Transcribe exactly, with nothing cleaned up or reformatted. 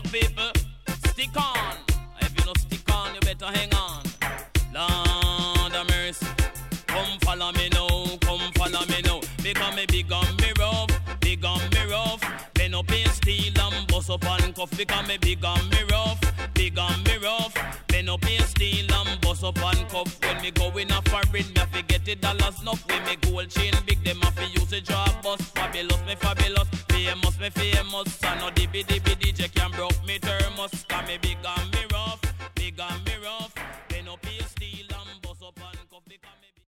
people, stick on. If you don't stick on, you better hang on. Lord of mercy, come follow me now, come follow me now. Because me big on me rough, big on me rough. Bend up in steel and bust up and cuff. Because me big on me rough, big on me rough. Bend up in steel and bust up and cuff. When me go in a foreign, me have to get the dollars enough. When me gold chain big, them have to use a draw bus. Fabulous, me fabulous, famous, me famous. And no dibby dibby D J can broke me thermos. Cause me big on